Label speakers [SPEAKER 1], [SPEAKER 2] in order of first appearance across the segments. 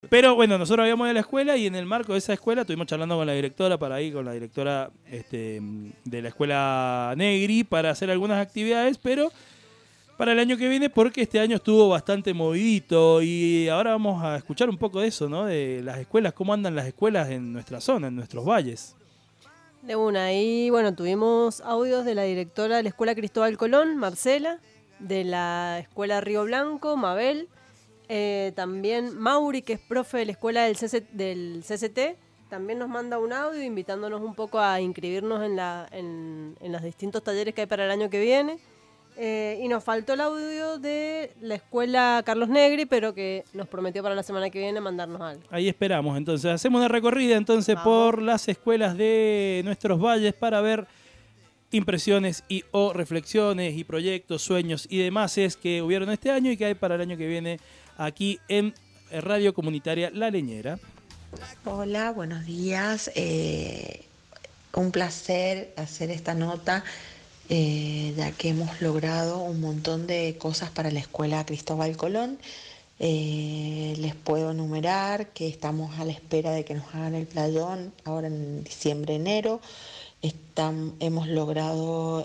[SPEAKER 1] Pero bueno, nosotros habíamos ido a la escuela y en el marco de esa escuela estuvimos charlando con la directora con la directora de la escuela Negri para hacer algunas actividades, pero para el año que viene porque este año estuvo bastante movidito y ahora vamos a escuchar un poco de eso, ¿no? De las escuelas, cómo andan las escuelas en nuestra zona, en nuestros valles.
[SPEAKER 2] De una, y bueno, tuvimos audios de la directora de la Escuela Cristóbal Colón, Marcela, de la Escuela Río Blanco, Mabel, también Mauri, que es profe de la escuela del CCT, también nos manda un audio invitándonos un poco a inscribirnos en los distintos talleres que hay para el año que viene. Y nos faltó el audio de la escuela Carlos Negri, pero que nos prometió para la semana que viene mandarnos algo.
[SPEAKER 1] Ahí esperamos, entonces hacemos una recorrida entonces
[SPEAKER 2] Vamos.
[SPEAKER 1] por las escuelas de nuestros valles para ver impresiones y o reflexiones y proyectos, sueños y demás que hubieron este año y que hay para el año que viene aquí en Radio Comunitaria La Leñera.
[SPEAKER 3] Hola, buenos días. Un placer hacer esta nota, ya que hemos logrado un montón de cosas para la Escuela Cristóbal Colón. Les puedo enumerar que estamos a la espera de que nos hagan el playón ahora en diciembre, enero. Hemos logrado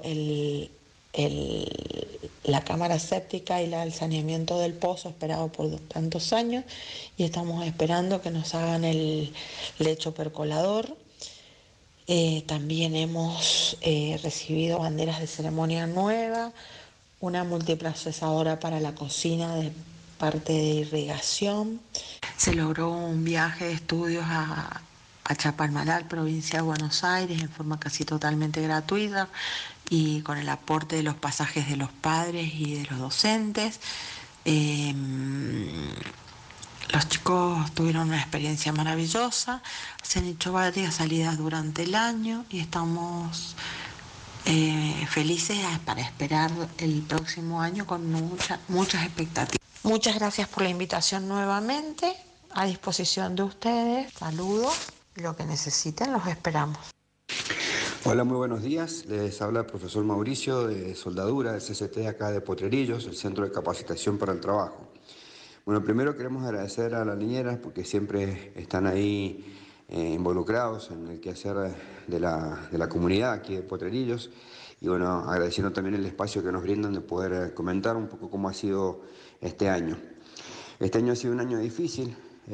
[SPEAKER 3] la cámara séptica y el saneamiento del pozo esperado por tantos años, y estamos esperando que nos hagan el lecho percolador. También hemos recibido banderas de ceremonia nueva, una multiprocesadora para la cocina de parte de irrigación. Se logró un viaje de estudios a Chapalmalal, provincia de Buenos Aires, en forma casi totalmente gratuita y con el aporte de los pasajes de los padres y de los docentes. Los chicos tuvieron una experiencia maravillosa, se han hecho varias salidas durante el año y estamos felices para esperar el próximo año con muchas expectativas. Muchas gracias por la invitación nuevamente, a disposición de ustedes. Saludos, lo que necesiten los esperamos.
[SPEAKER 4] Hola, muy buenos días. Les habla el profesor Mauricio de Soldadura del CCT acá de Potrerillos, el Centro de Capacitación para el Trabajo. Bueno, primero queremos agradecer a las niñeras porque siempre están ahí involucrados en el quehacer de la comunidad aquí de Potrerillos, y bueno, agradeciendo también el espacio que nos brindan de poder comentar un poco cómo ha sido este año. Este año ha sido un año difícil,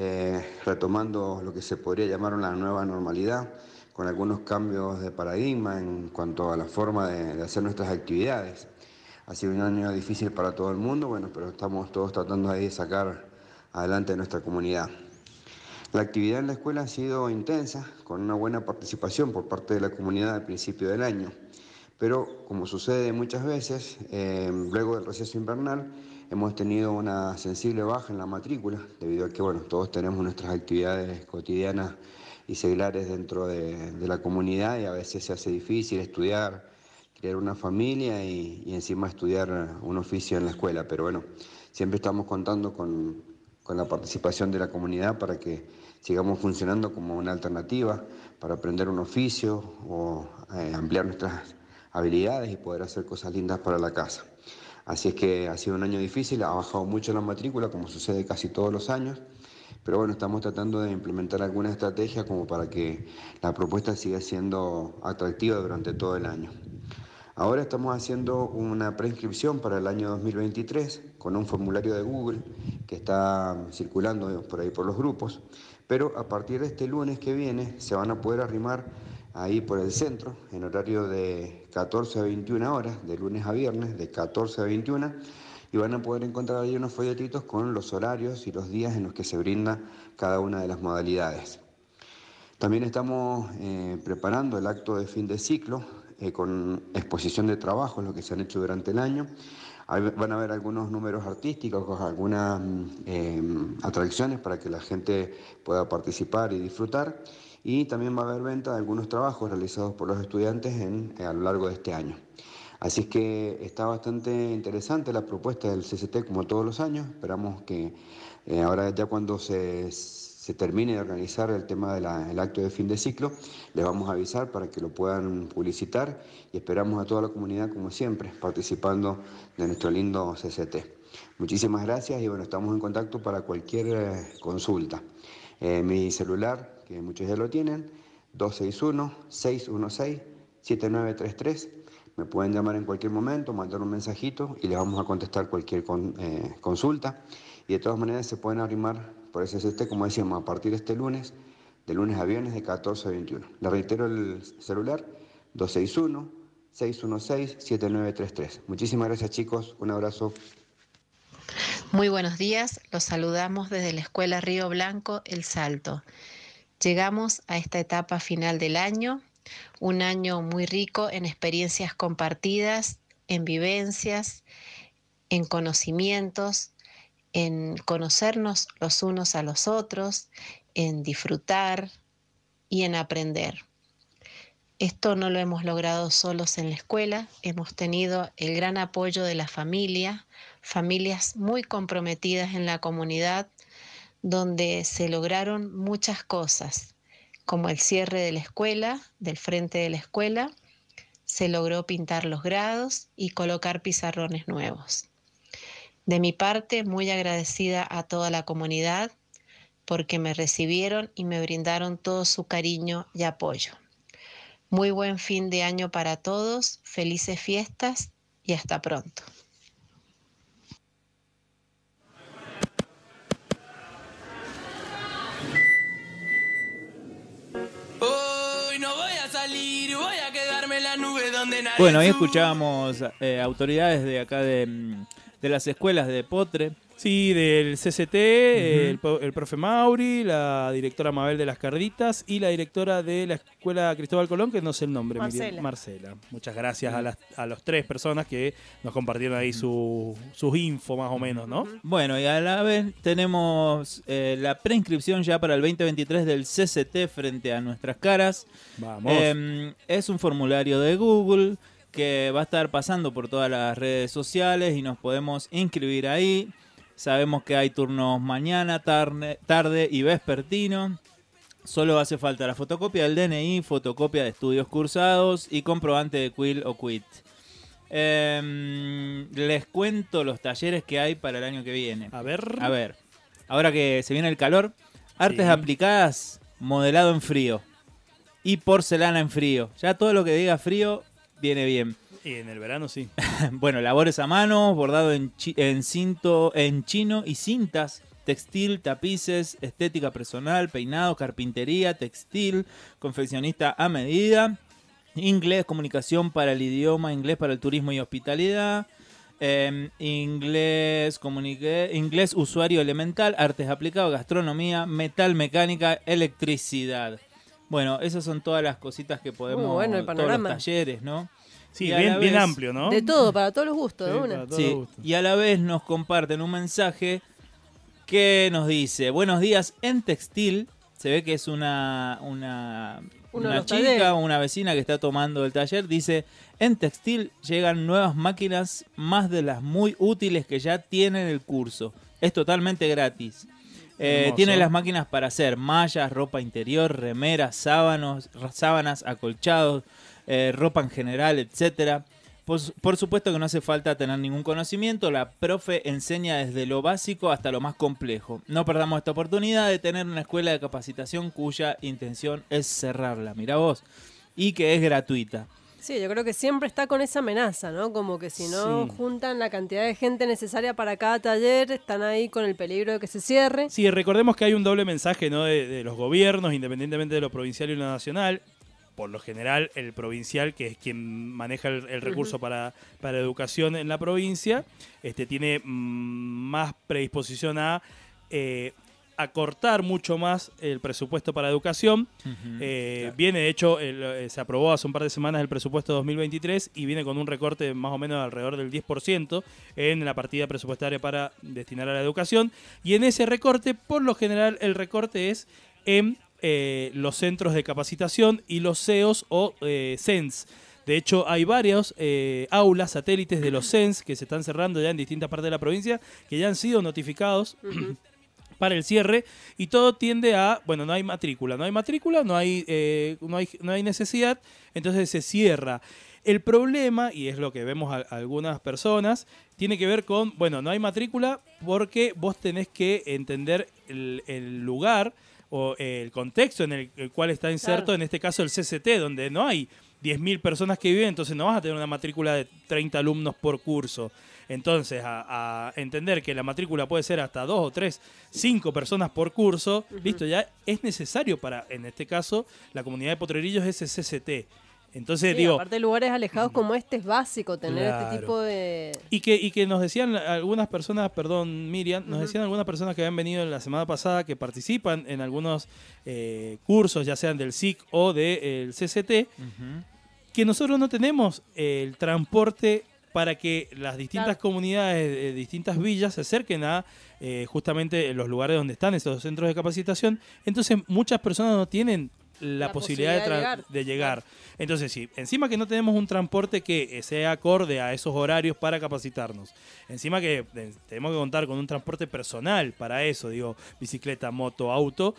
[SPEAKER 4] retomando lo que se podría llamar una nueva normalidad, con algunos cambios de paradigma en cuanto a la forma de hacer nuestras actividades. Ha sido un año difícil para todo el mundo, bueno, pero estamos todos tratando de sacar adelante nuestra comunidad. La actividad en la escuela ha sido intensa, con una buena participación por parte de la comunidad al principio del año. Pero, como sucede muchas veces, luego del receso invernal, hemos tenido una sensible baja en la matrícula, debido a que, bueno, todos tenemos nuestras actividades cotidianas y seglares dentro de la comunidad, y a veces se hace difícil estudiar, crear una familia y encima estudiar un oficio en la escuela. Pero bueno, siempre estamos contando con la participación de la comunidad para que sigamos funcionando como una alternativa para aprender un oficio o ampliar nuestras habilidades y poder hacer cosas lindas para la casa. Así es que ha sido un año difícil, ha bajado mucho la matrícula, como sucede casi todos los años, pero bueno, estamos tratando de implementar alguna estrategia como para que la propuesta siga siendo atractiva durante todo el año. Ahora estamos haciendo una preinscripción para el año 2023 con un formulario de Google que está circulando por ahí por los grupos, pero a partir de este lunes que viene se van a poder arrimar ahí por el centro en horario de 14 a 21 horas, de lunes a viernes, de 14 a 21, y van a poder encontrar ahí unos folletitos con los horarios y los días en los que se brinda cada una de las modalidades. También estamos preparando el acto de fin de ciclo con exposición de trabajos, lo que se han hecho durante el año. Van a haber algunos números artísticos, algunas atracciones para que la gente pueda participar y disfrutar. Y también va a haber venta de algunos trabajos realizados por los estudiantes a lo largo de este año. Así es que está bastante interesante la propuesta del CCT como todos los años. Esperamos que ahora ya cuando se termine de organizar el tema del acto de fin de ciclo, les vamos a avisar para que lo puedan publicitar, y esperamos a toda la comunidad como siempre participando de nuestro lindo CCT. Muchísimas gracias y bueno, estamos en contacto para cualquier consulta. Mi celular, que muchos ya lo tienen, 261-616-7933. Me pueden llamar en cualquier momento, mandar un mensajito y les vamos a contestar cualquier consulta. Y de todas maneras se pueden arrimar por ese SST, como decíamos, a partir de este lunes, de lunes a viernes de 14 a 21. Le reitero el celular, 261-616-7933. Muchísimas gracias, chicos. Un abrazo.
[SPEAKER 5] Muy buenos días, los saludamos desde la Escuela Río Blanco, El Salto. Llegamos a esta etapa final del año, un año muy rico en experiencias compartidas, en vivencias, en conocimientos, en conocernos los unos a los otros, en disfrutar y en aprender. Esto no lo hemos logrado solos en la escuela, hemos tenido el gran apoyo de la familia, familias muy comprometidas en la comunidad, donde se lograron muchas cosas, como el cierre de la escuela, del frente de la escuela, se logró pintar los grados y colocar pizarrones nuevos. De mi parte, muy agradecida a toda la comunidad porque me recibieron y me brindaron todo su cariño y apoyo. Muy buen fin de año para todos, felices fiestas y hasta pronto.
[SPEAKER 6] Hoy no voy a salir, voy a quedarme en la nube donde nadie.
[SPEAKER 7] Bueno, ahí escuchábamos autoridades de acá de las escuelas de Potre.
[SPEAKER 1] Sí, del CCT, el profe Mauri, la directora Mabel de las Carditas y la directora de la Escuela Cristóbal Colón, que no sé el nombre, Marcela. Muchas gracias a las tres personas que nos compartieron ahí sus info más o menos, ¿no?
[SPEAKER 7] Bueno, y a la vez tenemos la preinscripción ya para el 2023 del CCT frente a nuestras caras.
[SPEAKER 1] Vamos.
[SPEAKER 7] Es un formulario de Google que va a estar pasando por todas las redes sociales y nos podemos inscribir ahí. Sabemos que hay turnos mañana, tarde y vespertino. Solo hace falta la fotocopia del DNI, fotocopia de estudios cursados y comprobante de Quill o Quit. Les cuento los talleres que hay para el año que viene.
[SPEAKER 1] A ver.
[SPEAKER 7] Ahora que se viene el calor, artes aplicadas, modelado en frío y porcelana en frío. Ya todo lo que diga frío viene bien.
[SPEAKER 1] Y en el verano sí.
[SPEAKER 7] Bueno, labores a mano, bordado en chino y cintas, textil, tapices, estética personal, peinado, carpintería, textil, confeccionista a medida, inglés, comunicación para el idioma, inglés para el turismo y hospitalidad, inglés usuario elemental, artes aplicados, gastronomía, metal, mecánica, electricidad. Bueno, esas son todas las cositas que podemos,
[SPEAKER 2] el
[SPEAKER 7] todos
[SPEAKER 2] panorama.
[SPEAKER 7] los talleres, ¿no?
[SPEAKER 1] Sí, bien amplio, ¿no?
[SPEAKER 2] De todo, para todos los gustos,
[SPEAKER 1] Sí,
[SPEAKER 2] de una.
[SPEAKER 1] para todos
[SPEAKER 7] Sí,
[SPEAKER 1] los gustos.
[SPEAKER 7] y a la vez nos comparten un mensaje que nos dice: buenos días, en textil. Se ve que es una chica,
[SPEAKER 2] talleres.
[SPEAKER 7] una vecina que está tomando el taller. Dice: en textil llegan nuevas máquinas, más de las muy útiles que ya tienen el curso. Es totalmente gratis. Tiene las máquinas para hacer mallas, ropa interior, remeras, sábanas, acolchados, ropa en general, etcétera. Por supuesto que no hace falta tener ningún conocimiento, la profe enseña desde lo básico hasta lo más complejo. No perdamos esta oportunidad de tener una escuela de capacitación cuya intención es cerrarla, mirá vos, y que es gratuita.
[SPEAKER 2] Sí, yo creo que siempre está con esa amenaza, ¿no? Como que si no juntan la cantidad de gente necesaria para cada taller, están ahí con el peligro de que se cierre.
[SPEAKER 1] Sí, recordemos que hay un doble mensaje, ¿no? de los gobiernos, independientemente de lo provincial y lo nacional. Por lo general, el provincial, que es quien maneja el recurso para educación en la provincia, tiene más predisposición a acortar mucho más el presupuesto para educación.
[SPEAKER 7] Claro.
[SPEAKER 1] Viene, de hecho, se aprobó hace un par de semanas el presupuesto 2023 y viene con un recorte más o menos alrededor del 10% en la partida presupuestaria para destinar a la educación. Y en ese recorte, por lo general, el recorte es en los centros de capacitación y los CEOs o CENS. De hecho, hay varios aulas satélites de los CENS que se están cerrando ya en distintas partes de la provincia, que ya han sido notificados para el cierre, y todo tiende a, bueno, no hay matrícula, no hay necesidad, entonces se cierra. El problema, y es lo que vemos a algunas personas, tiene que ver con, bueno, no hay matrícula porque vos tenés que entender el lugar o el contexto en el cual está inserto,
[SPEAKER 2] Claro.
[SPEAKER 1] en este caso el CCT, donde no hay 10.000 personas que viven, entonces no vas a tener una matrícula de 30 alumnos por curso. Entonces, a entender que la matrícula puede ser hasta 2 o 3, 5 personas por curso, listo, ya es necesario para, en este caso, la comunidad de Potrerillos ese CCT. Entonces,
[SPEAKER 2] Sí,
[SPEAKER 1] digo,
[SPEAKER 2] aparte de lugares alejados como este es básico tener
[SPEAKER 1] Claro.
[SPEAKER 2] este tipo de...
[SPEAKER 1] y que nos decían algunas personas, perdón Miriam, nos decían algunas personas que habían venido la semana pasada que participan en algunos cursos, ya sean del SIC o del CCT, que nosotros no tenemos el transporte para que las distintas
[SPEAKER 2] Claro.
[SPEAKER 1] comunidades, distintas villas se acerquen a justamente los lugares donde están esos centros de capacitación. Entonces muchas personas no tienen la posibilidad de llegar. Entonces, sí, encima que no tenemos un transporte que sea acorde a esos horarios para capacitarnos, encima que tenemos que contar con un transporte personal para eso, digo, bicicleta, moto, auto,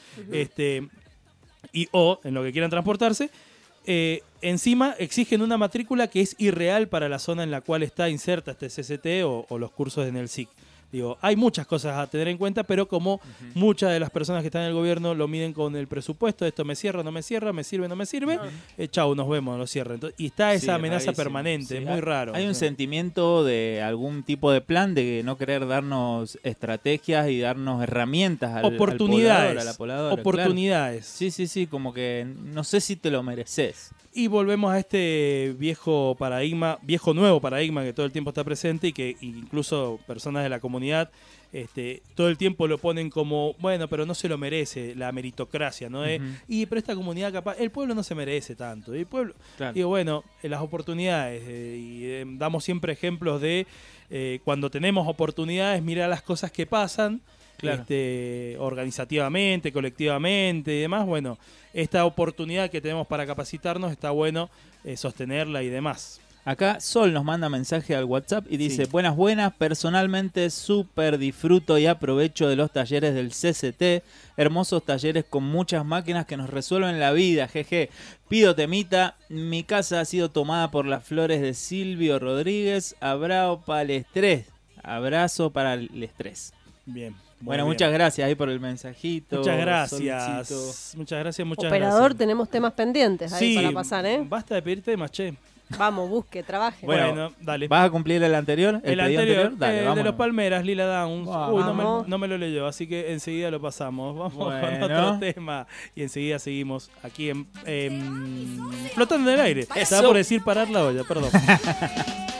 [SPEAKER 1] o en lo que quieran transportarse, encima exigen una matrícula que es irreal para la zona en la cual está inserta este CCT o los cursos en el SIC. Digo, hay muchas cosas a tener en cuenta, pero como muchas de las personas que están en el gobierno lo miden con el presupuesto, esto me cierra, no me cierra, me sirve, no me sirve, chau, nos vemos, lo cierra. Entonces, y está esa amenaza
[SPEAKER 7] rarísimo.
[SPEAKER 1] permanente,
[SPEAKER 7] Sí,
[SPEAKER 1] muy raro.
[SPEAKER 7] Hay un
[SPEAKER 1] Sí.
[SPEAKER 7] sentimiento de algún tipo de plan de no querer darnos estrategias y darnos herramientas al
[SPEAKER 1] Oportunidades.
[SPEAKER 7] poblador, a la pobladora,
[SPEAKER 1] Oportunidades.
[SPEAKER 7] claro. Sí, como que no sé si te lo mereces.
[SPEAKER 1] Y volvemos a este viejo nuevo paradigma que todo el tiempo está presente y que incluso personas de la comunidad todo el tiempo lo ponen como, bueno, pero no se lo merece, la meritocracia, ¿no? Pero esta comunidad capaz, el pueblo no se merece tanto. El pueblo,
[SPEAKER 7] Claro.
[SPEAKER 1] digo, bueno, las oportunidades, damos siempre ejemplos de cuando tenemos oportunidades, mirar las cosas que pasan,
[SPEAKER 7] Claro.
[SPEAKER 1] organizativamente, colectivamente y demás. Bueno, esta oportunidad que tenemos para capacitarnos está bueno sostenerla y demás.
[SPEAKER 7] Acá Sol nos manda mensaje al WhatsApp y dice,
[SPEAKER 1] Sí.
[SPEAKER 7] buenas, personalmente súper disfruto y aprovecho de los talleres del CCT, hermosos talleres con muchas máquinas que nos resuelven la vida, jeje. Pido temita, mi casa ha sido tomada por las flores de Silvio Rodríguez, abrazo para el estrés, abrazo para el estrés.
[SPEAKER 1] Bien.
[SPEAKER 7] Bueno,
[SPEAKER 1] muy
[SPEAKER 7] muchas
[SPEAKER 1] bien.
[SPEAKER 7] gracias ahí por el mensajito.
[SPEAKER 1] Muchas gracias.
[SPEAKER 7] Solcito.
[SPEAKER 1] Muchas gracias.
[SPEAKER 2] Operador,
[SPEAKER 1] gracias.
[SPEAKER 2] tenemos temas pendientes ahí
[SPEAKER 1] Sí,
[SPEAKER 2] para pasar, ¿eh?
[SPEAKER 1] Basta de pedir temas, che.
[SPEAKER 2] Vamos, busque, trabaje.
[SPEAKER 1] Bueno, dale.
[SPEAKER 7] ¿Vas a cumplir el anterior?
[SPEAKER 1] El
[SPEAKER 7] pedido
[SPEAKER 1] anterior,
[SPEAKER 7] Dale,
[SPEAKER 1] de
[SPEAKER 7] vámonos.
[SPEAKER 1] los Palmeras, Lila Downs.
[SPEAKER 7] Vamos.
[SPEAKER 1] Uy, no me lo leyó, así que enseguida lo pasamos. Vamos con
[SPEAKER 7] Bueno.
[SPEAKER 1] otro tema. Y enseguida seguimos aquí Flotando en el aire.
[SPEAKER 7] Eso.
[SPEAKER 1] Estaba por decir parar la olla, perdón.